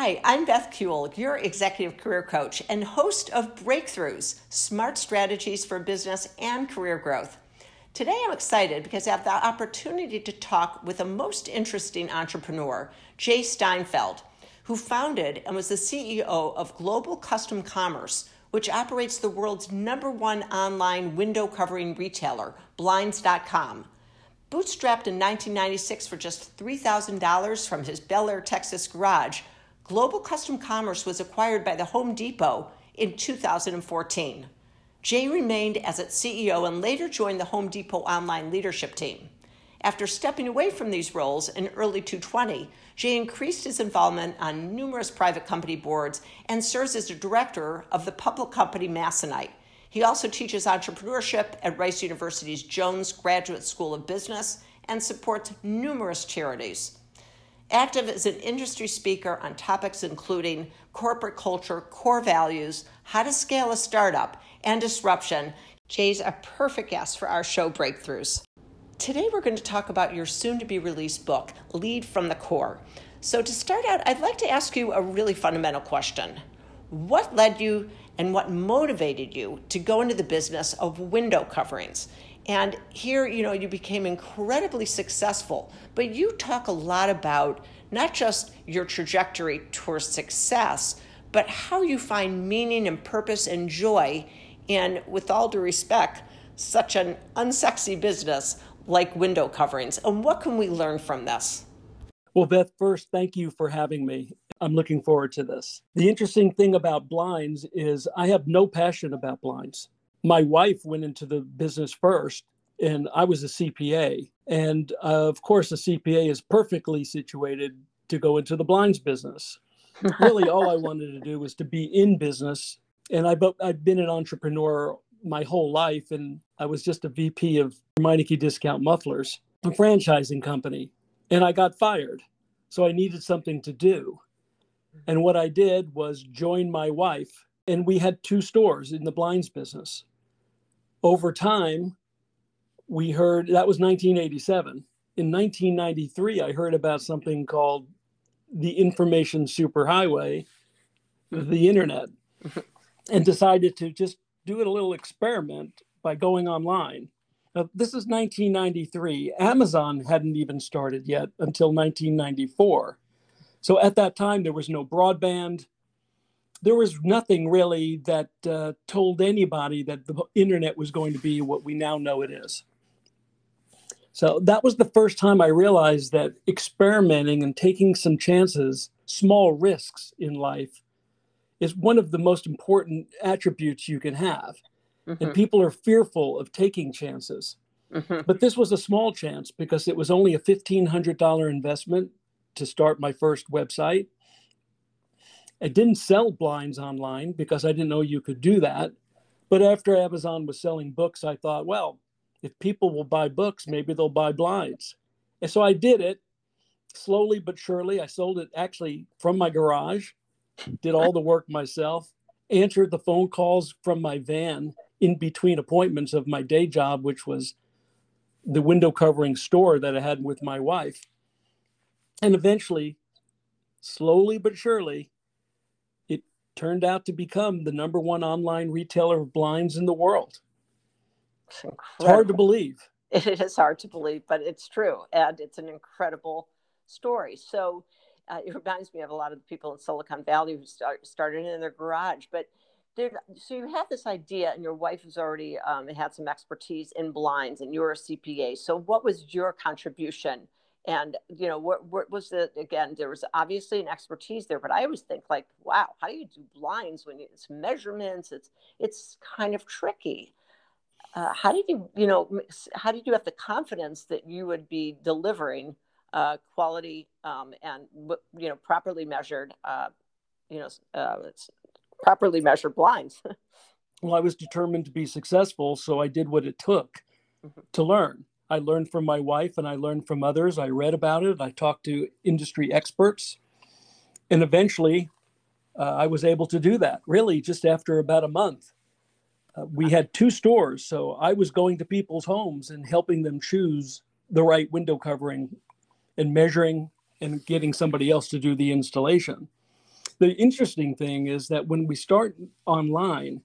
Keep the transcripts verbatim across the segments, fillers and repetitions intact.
Hi, I'm Beth Kuehl, your executive career coach and host of Breakthroughs, Smart Strategies for Business and Career Growth. Today I'm excited because I have the opportunity to talk with a most interesting entrepreneur, Jay Steinfeld, who founded and was the C E O of Global Custom Commerce, which operates the world's number one online window covering retailer, Blinds dot com. Bootstrapped in nineteen ninety-six for just three thousand dollars from his Bel Air, Texas garage, Global Custom Commerce was acquired by the Home Depot in two thousand fourteen. Jay remained as its C E O and later joined the Home Depot online leadership team. After stepping away from these roles in early twenty twenty, Jay increased his involvement on numerous private company boards and serves as a director of the public company Masonite. He also teaches entrepreneurship at Rice University's Jones Graduate School of Business and supports numerous charities. Active as an industry speaker on topics including corporate culture, core values, how to scale a startup, and disruption, Jay's a perfect guest for our show Breakthroughs. Today we're going to talk about your soon-to-be-released book, Lead from the Core. So to start out, I'd like to ask you a really fundamental question. What led you and what motivated you to go into the business of window coverings? And here, you know, you became incredibly successful, but you talk a lot about not just your trajectory towards success, but how you find meaning and purpose and joy in, with all due respect, such an unsexy business like window coverings. And what can we learn from this? Well, Beth, first, thank you for having me. I'm looking forward to this. The interesting thing about blinds is I have no passion about blinds. My wife went into the business first, and I was a C P A. And uh, of course, a C P A is perfectly situated to go into the blinds business. Really, all I wanted to do was to be in business. And I, I've been an entrepreneur my whole life, and I was just a V P of Meineke Discount Mufflers, a franchising company. And I got fired, so I needed something to do. And what I did was join my wife, and we had two stores in the blinds business. Over time, we heard, that was nineteen eighty-seven. In nineteen ninety-three, I heard about something called the information superhighway, the internet, and decided to just do it a little experiment by going online. Now, this is nineteen ninety-three. Amazon hadn't even started yet until nineteen ninety-four. So at that time, there was no broadband. There was nothing really that uh, told anybody that the internet was going to be what we now know it is. So that was the first time I realized that experimenting and taking some chances, small risks in life, is one of the most important attributes you can have. Mm-hmm. And people are fearful of taking chances. Mm-hmm. But this was a small chance because it was only a fifteen hundred dollars investment to start my first website. I didn't sell blinds online because I didn't know you could do that. But after Amazon was selling books, I thought, well, if people will buy books, maybe they'll buy blinds. And so I did it slowly but surely. I sold it actually from my garage, did all the work myself, answered the phone calls from my van in between appointments of my day job, which was the window covering store that I had with my wife. And eventually, slowly but surely, it turned out to become the number one online retailer of blinds in the world. It's, it's hard to believe. It is hard to believe, but it's true. And it's an incredible story. So uh, it reminds me of a lot of the people in Silicon Valley who start, started in their garage. But so you have this idea, and your wife has already um, had some expertise in blinds, and you're a C P A. So what was your contribution? And, you know, what, what was the, again, there was obviously an expertise there, but I always think like, wow, how do you do blinds when it's measurements? It's, it's kind of tricky. Uh, how did you, you know, how did you have the confidence that you would be delivering uh, quality um, and, you know, properly measured, uh, you know, uh, it's properly measured blinds? Well, I was determined to be successful, so I did what it took mm-hmm. to learn. I learned from my wife and I learned from others. I read about it. I talked to industry experts. And eventually, uh, I was able to do that, really, just after about a month. Uh, we had two stores, so I was going to people's homes and helping them choose the right window covering and measuring and getting somebody else to do the installation. The interesting thing is that when we start online,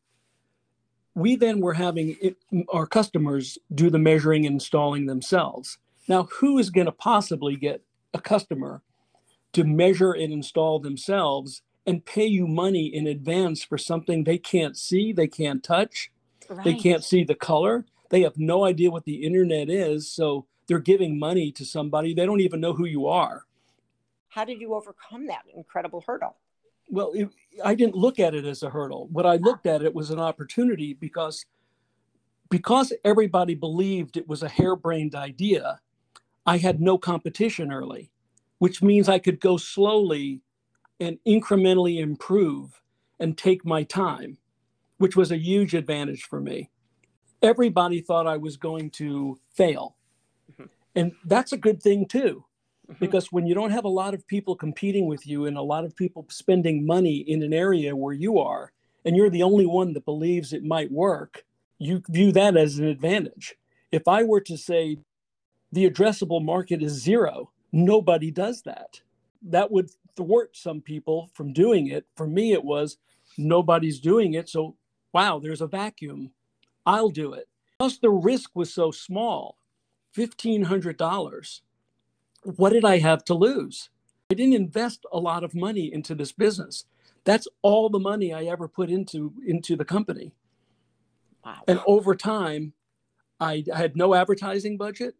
we then were having it, our customers do the measuring and installing themselves. Now, who is going to possibly get a customer to measure and install themselves and pay you money in advance for something they can't see, they can't touch, Right. they can't see the color, they have no idea what the internet is, so they're giving money to somebody, they don't even know who you are. How did you overcome that incredible hurdle? Well, it, I didn't look at it as a hurdle. What I looked at it was an opportunity because, because everybody believed it was a harebrained idea, I had no competition early, which means I could go slowly and incrementally improve and take my time, which was a huge advantage for me. Everybody thought I was going to fail. Mm-hmm. And that's a good thing too. Because when you don't have a lot of people competing with you and a lot of people spending money in an area where you are, and you're the only one that believes it might work, you view that as an advantage. If I were to say the addressable market is zero, nobody does that. That would thwart some people from doing it. For me, it was nobody's doing it. So, wow, there's a vacuum. I'll do it. Plus, the risk was so small, fifteen hundred dollars. What did I have to lose? I didn't invest a lot of money into this business. That's all the money I ever put into, into the company. Wow. And over time, I, I had no advertising budget.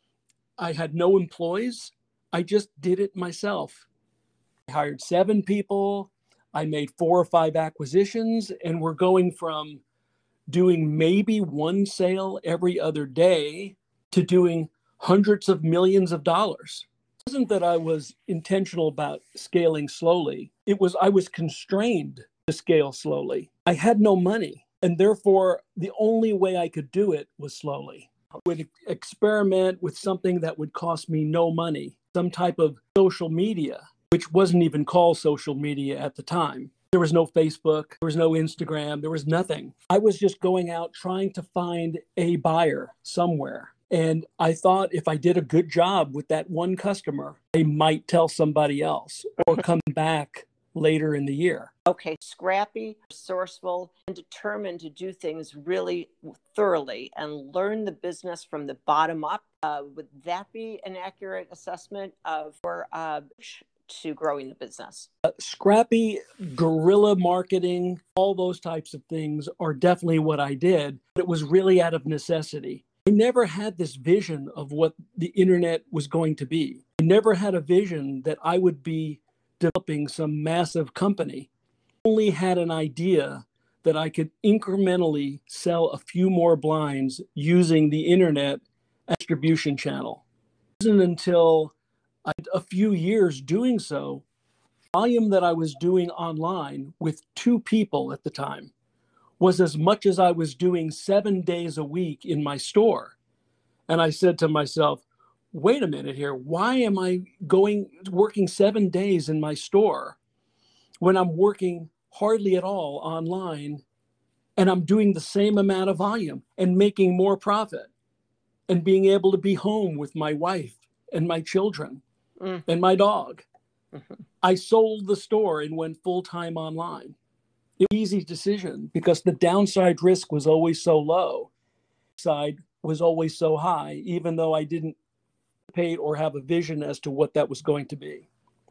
I had no employees. I just did it myself. I hired seven people. I made four or five acquisitions, and we're going from doing maybe one sale every other day to doing hundreds of millions of dollars. It wasn't that I was intentional about scaling slowly. It was I was constrained to scale slowly. I had no money, and therefore the only way I could do it was slowly. I would experiment with something that would cost me no money, some type of social media, which wasn't even called social media at the time. There was no Facebook, there was no Instagram, there was nothing. I was just going out trying to find a buyer somewhere. And I thought if I did a good job with that one customer, I might tell somebody else or come back later in the year. Okay, scrappy, resourceful, and determined to do things really thoroughly and learn the business from the bottom up. Uh, would that be an accurate assessment of your uh, to growing the business? Uh, scrappy, guerrilla marketing, all those types of things are definitely what I did, but it was really out of necessity. I never had this vision of what the internet was going to be. I never had a vision that I would be developing some massive company. I only had an idea that I could incrementally sell a few more blinds using the internet distribution channel. It wasn't until I, a few years doing so, the volume that I was doing online with two people at the time was as much as I was doing seven days a week in my store. And I said to myself, wait a minute here, why am I going working seven days in my store when I'm working hardly at all online and I'm doing the same amount of volume and making more profit and being able to be home with my wife and my children mm. and my dog? Mm-hmm. I sold the store and went full-time online. It was an easy decision because the downside risk was always so low. The side was always so high, even though I didn't pay or have a vision as to what that was going to be.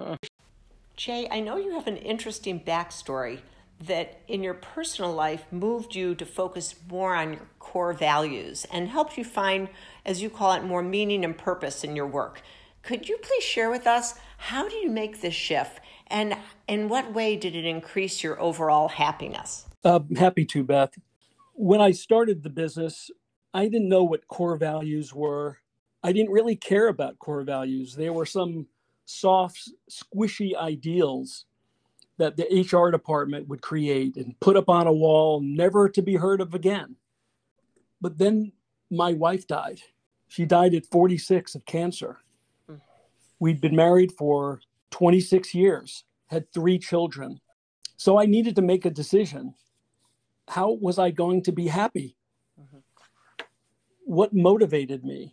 Jay, I know you have an interesting backstory that in your personal life moved you to focus more on your core values and helped you find, as you call it, more meaning and purpose in your work. Could you please share with us, how did you make this shift? And in what way did it increase your overall happiness? Uh, happy to, Beth. When I started the business, I didn't know what core values were. I didn't really care about core values. They were some soft, squishy ideals that the H R department would create and put up on a wall, never to be heard of again. But then my wife died. She died at forty-six of cancer. Mm. We'd been married for twenty-six years, had three children. So I needed to make a decision. How was I going to be happy? Mm-hmm. What motivated me?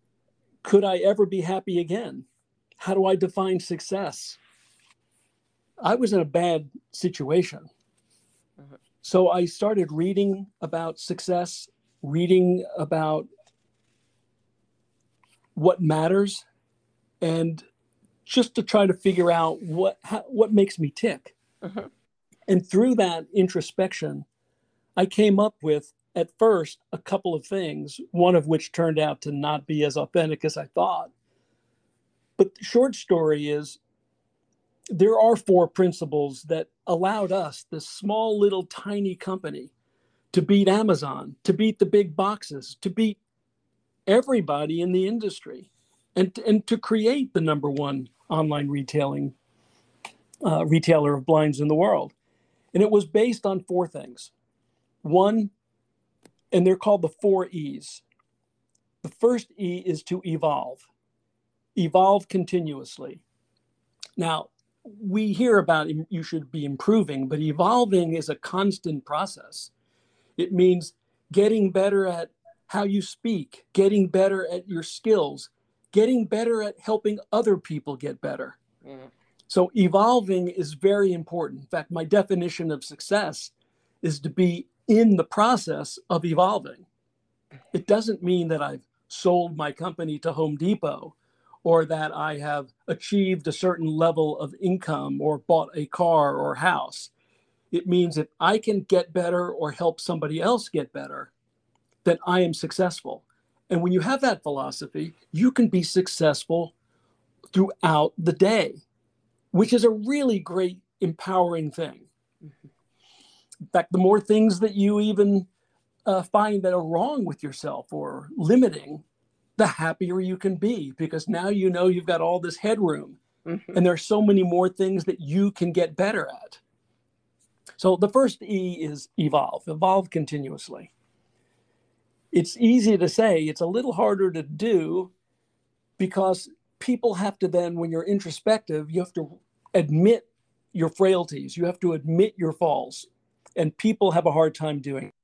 Could I ever be happy again? How do I define success? I was in a bad situation. Mm-hmm. So I started reading about success, reading about what matters, and just to try to figure out what how, what makes me tick. Mm-hmm. And through that introspection, I came up with, at first, a couple of things, one of which turned out to not be as authentic as I thought. But the short story is, there are four principles that allowed us, this small little tiny company, to beat Amazon, to beat the big boxes, to beat everybody in the industry, and, and to create the number one online retailing uh, retailer of blinds in the world. And it was based on four things. One, and they're called the four E's. The first E is to evolve. Evolve continuously. Now, we hear about you should be improving, but evolving is a constant process. It means getting better at how you speak, getting better at your skills, getting better at helping other people get better. Mm. So evolving is very important. In fact, my definition of success is to be in the process of evolving. It doesn't mean that I've sold my company to Home Depot, or that I have achieved a certain level of income or bought a car or house. It means if I can get better or help somebody else get better, then I am successful. And when you have that philosophy, you can be successful throughout the day, which is a really great, empowering thing. Mm-hmm. In fact, the more things that you even uh, find that are wrong with yourself or limiting, the happier you can be, because now you know you've got all this headroom. Mm-hmm. And there's so many more things that you can get better at. So the first E is evolve, evolve continuously. It's easy to say, it's a little harder to do, because people have to then, when you're introspective, you have to admit your frailties. You have to admit your faults. And people have a hard time doing it.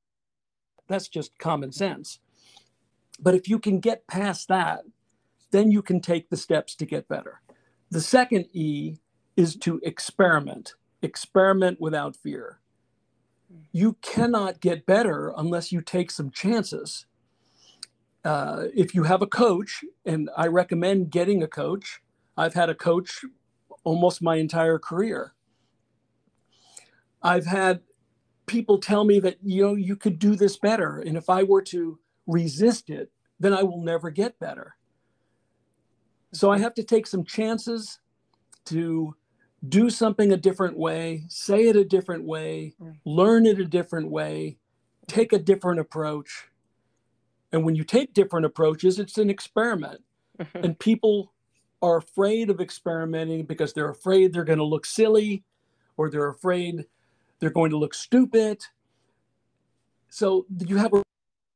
That's just common sense. But if you can get past that, then you can take the steps to get better. The second E is to experiment. Experiment without fear. You cannot get better unless you take some chances. Uh, if you have a coach, and I recommend getting a coach, I've had a coach almost my entire career. I've had people tell me that, you know, you could do this better. And if I were to resist it, then I will never get better. So I have to take some chances to do something a different way, say it a different way, learn it a different way, take a different approach. And when you take different approaches, it's an experiment. And people are afraid of experimenting because they're afraid they're going to look silly, or they're afraid they're going to look stupid. So you have a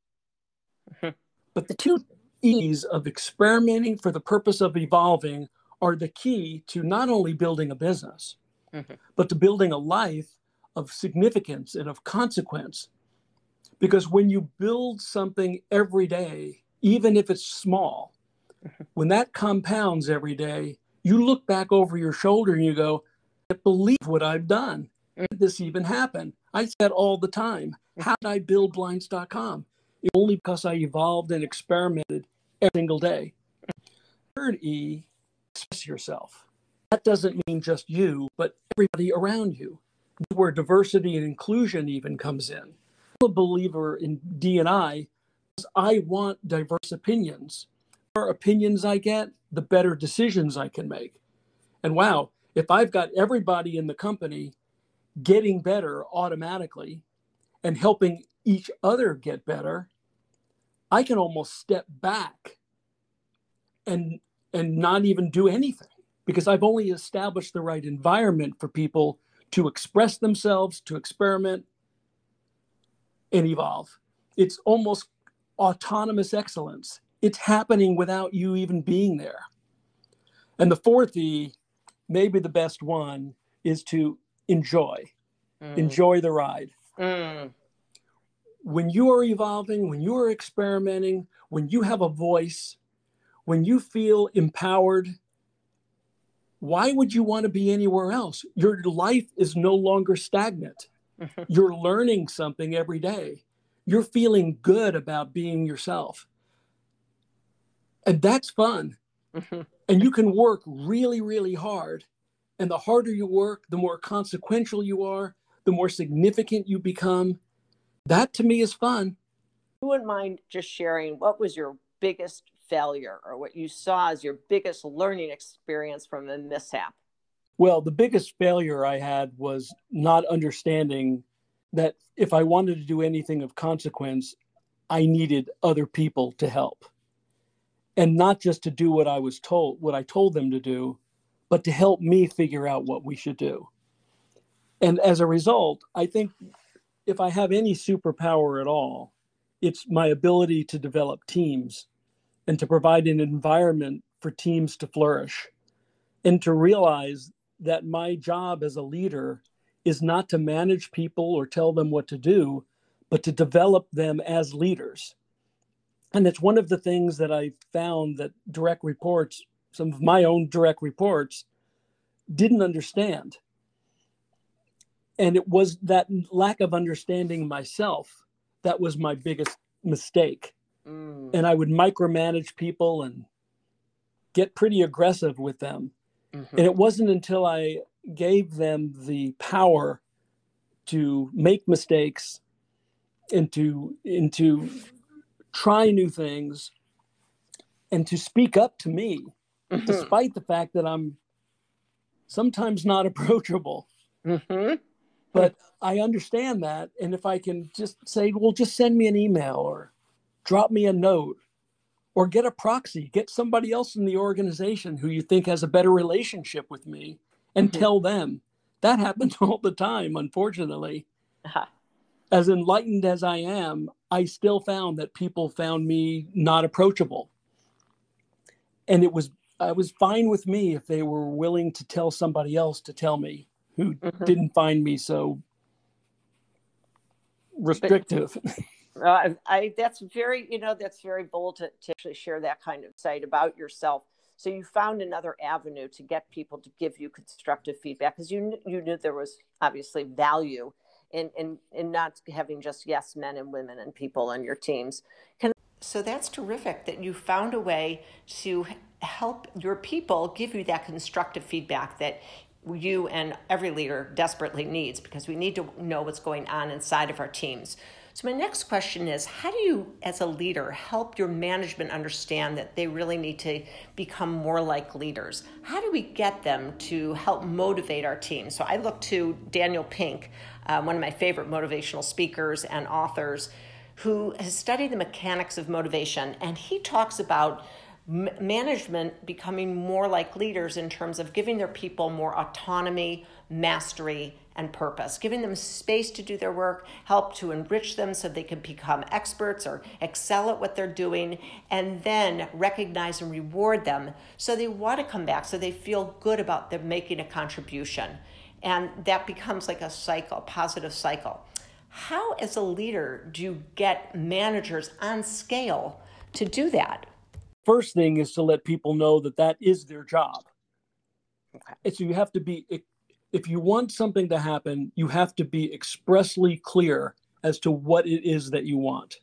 But the two E's of experimenting for the purpose of evolving are the key to not only building a business, mm-hmm. but to building a life of significance and of consequence. Because when you build something every day, even if it's small, mm-hmm. when that compounds every day, you look back over your shoulder and you go, I can't believe what I've done. How did this even happen? I say that all the time. How did I build blinds dot com? Only because I evolved and experimented every single day. Third E, express yourself. That doesn't mean just you, but everybody around you. Where diversity and inclusion even comes in. I'm a believer in D and I because I want diverse opinions. The more opinions I get, the better decisions I can make. And wow, if I've got everybody in the company getting better automatically and helping each other get better, I can almost step back and and not even do anything, because I've only established the right environment for people to express themselves, to experiment, and evolve. It's almost autonomous excellence. It's happening without you even being there. And the fourth E, maybe the best one, is to enjoy. Mm. Enjoy the ride. Mm. When you are evolving, when you are experimenting, when you have a voice, when you feel empowered, why would you want to be anywhere else? Your life is no longer stagnant. Mhm. You're learning something every day. You're feeling good about being yourself. And that's fun. Mhm. And you can work really, really hard. And the harder you work, the more consequential you are, the more significant you become. That to me is fun. You wouldn't mind just sharing what was your biggest failure or what you saw as your biggest learning experience from a mishap? Well, the biggest failure I had was not understanding that if I wanted to do anything of consequence, I needed other people to help. And not just to do what I was told, what I told them to do, but to help me figure out what we should do. And as a result, I think if I have any superpower at all, it's my ability to develop teams and to provide an environment for teams to flourish and to realize that my job as a leader is not to manage people or tell them what to do, but to develop them as leaders. And it's one of the things that I found that direct reports, some of my own direct reports, didn't understand. And it was that lack of understanding myself that was my biggest mistake. Mm. And I would micromanage people and get pretty aggressive with them. Mm-hmm. And it wasn't until I gave them the power to make mistakes and to, and to try new things and to speak up to me, Mm-hmm. despite the fact that I'm sometimes not approachable. Mm-hmm. But I understand that. And if I can just say, well, just send me an email or drop me a note or get a proxy, get somebody else in the organization who you think has a better relationship with me and Mm-hmm. tell them. That happens all the time, unfortunately. Uh-huh. As enlightened as I am, I still found that people found me not approachable. And it was, I was fine with me if they were willing to tell somebody else to tell me who Mm-hmm. didn't find me so restrictive. But, uh, I, that's very, you know, that's very bold to, to actually share that kind of insight about yourself. So you found another avenue to get people to give you constructive feedback because you, you knew there was obviously value in, in, in not having just yes men and women and people on your teams. Can, so that's terrific that you found a way to help your people give you that constructive feedback that you and every leader desperately needs, because we need to know what's going on inside of our teams. So my next question is, how do you, as a leader, help your management understand that they really need to become more like leaders? How do we get them to help motivate our team? So I look to Daniel Pink, uh, one of my favorite motivational speakers and authors, who has studied the mechanics of motivation, and he talks about management becoming more like leaders in terms of giving their people more autonomy, mastery, and purpose, giving them space to do their work, help to enrich them so they can become experts or excel at what they're doing, and then recognize and reward them so they want to come back, so they feel good about them making a contribution. And that becomes like a cycle, a positive cycle. How, as a leader, do you get managers on scale to do that? First thing is to let people know that that is their job. Okay. And so you have to be, if you want something to happen, you have to be expressly clear as to what it is that you want.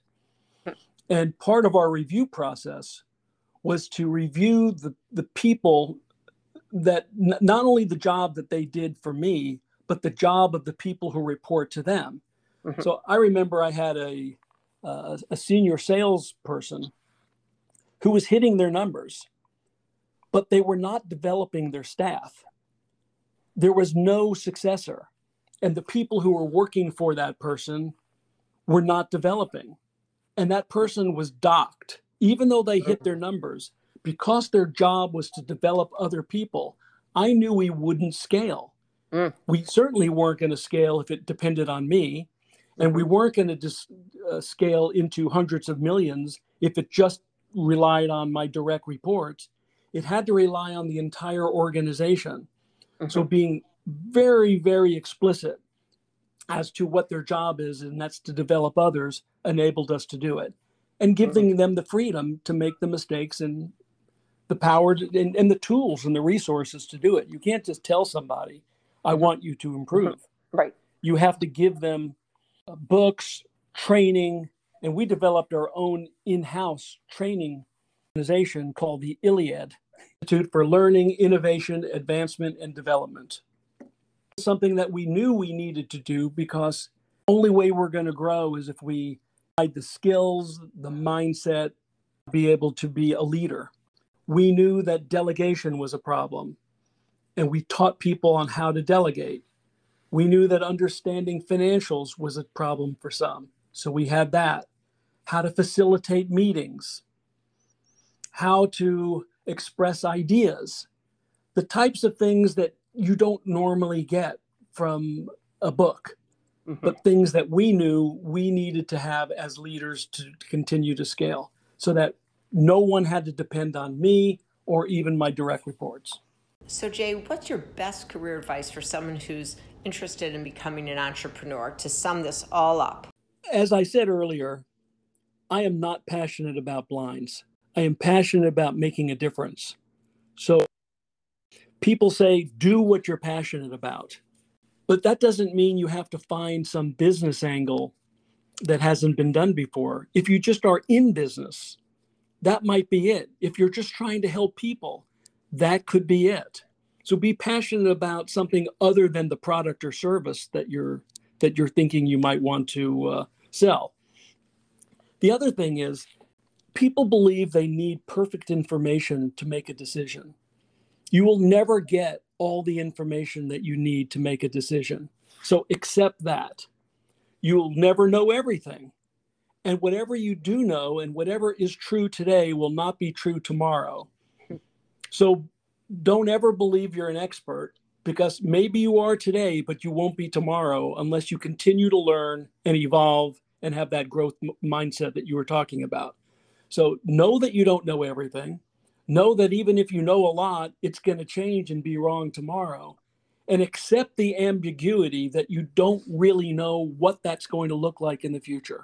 And part of our review process was to review the, the people that n- not only the job that they did for me, but the job of the people who report to them. Mm-hmm. So I remember I had a, uh, a senior salesperson who was hitting their numbers, but they were not developing their staff. There was no successor. And the people who were working for that person were not developing. And that person was docked, even though they hit their numbers, because their job was to develop other people. I knew we wouldn't scale. Mm. We certainly weren't going to scale if it depended on me. And mm-hmm. we weren't going to just uh, scale into hundreds of millions if it just relied on my direct reports. It had to rely on the entire organization. Mm-hmm. So being very, very explicit as to what their job is, and that's to develop others, enabled us to do it. And giving mm-hmm. them the freedom to make the mistakes and the power to, and, and the tools and the resources to do it. You can't just tell somebody, I want you to improve. Mm-hmm. Right. You have to give them uh, books, training, and we developed our own in-house training organization called the ILLIAD, Institute for Learning, Innovation, Advancement, and Development. Something that we knew we needed to do because the only way we're going to grow is if we had the skills, the mindset, be able to be a leader. We knew that delegation was a problem, and we taught people on how to delegate. We knew that understanding financials was a problem for some, so we had that. How to facilitate meetings, how to express ideas, the types of things that you don't normally get from a book, mm-hmm. but things that we knew we needed to have as leaders to, to continue to scale so that no one had to depend on me or even my direct reports. So Jay, what's your best career advice for someone who's interested in becoming an entrepreneur to sum this all up? As I said earlier, I am not passionate about blinds. I am passionate about making a difference. So people say, do what you're passionate about. But that doesn't mean you have to find some business angle that hasn't been done before. If you just are in business, that might be it. If you're just trying to help people, that could be it. So be passionate about something other than the product or service that you're that you're thinking you might want to uh, sell. The other thing is, people believe they need perfect information to make a decision. You will never get all the information that you need to make a decision. So accept that. You'll never know everything. And whatever you do know and whatever is true today will not be true tomorrow. So don't ever believe you're an expert, because maybe you are today, but you won't be tomorrow unless you continue to learn and evolve and have that growth m- mindset that you were talking about. So know that you don't know everything. Know that even if you know a lot, it's going to change and be wrong tomorrow. And accept the ambiguity that you don't really know what that's going to look like in the future.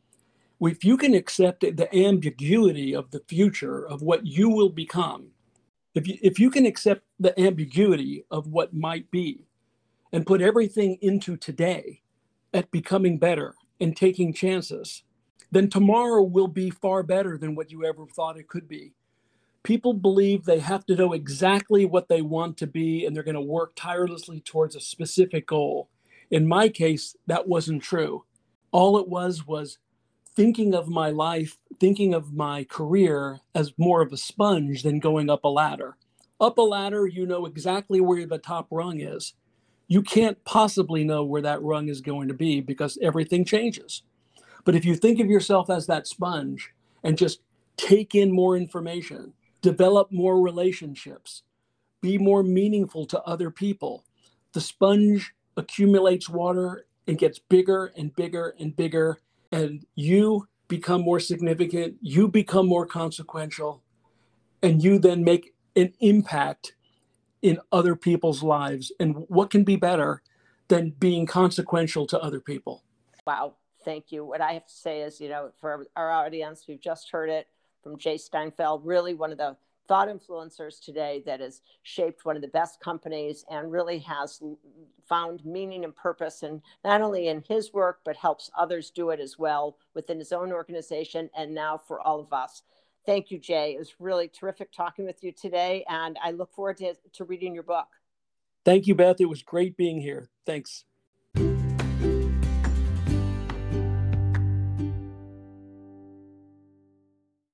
If you can accept the ambiguity of the future of what you will become, if you, if you can accept the ambiguity of what might be and put everything into today at becoming better and taking chances, then tomorrow will be far better than what you ever thought it could be. People believe they have to know exactly what they want to be and they're going to work tirelessly towards a specific goal. In my case, that wasn't true. All it was was thinking of my life, thinking of my career as more of a sponge than going up a ladder. Up a ladder, you know exactly where the top rung is. You can't possibly know where that rung is going to be because everything changes. But if you think of yourself as that sponge and just take in more information, develop more relationships, be more meaningful to other people, the sponge accumulates water and gets bigger and bigger and bigger, and you become more significant, you become more consequential, and you then make an impact in other people's lives. And what can be better than being consequential to other people? Wow. Thank you. What I have to say is, you know, for our audience, we've just heard it from Jay Steinfeld, really one of the thought influencers today that has shaped one of the best companies and really has found meaning and purpose, and not only in his work, but helps others do it as well within his own organization and now for all of us. Thank you, Jay. It was really terrific talking with you today, and I look forward to, to reading your book. Thank you, Beth. It was great being here. Thanks.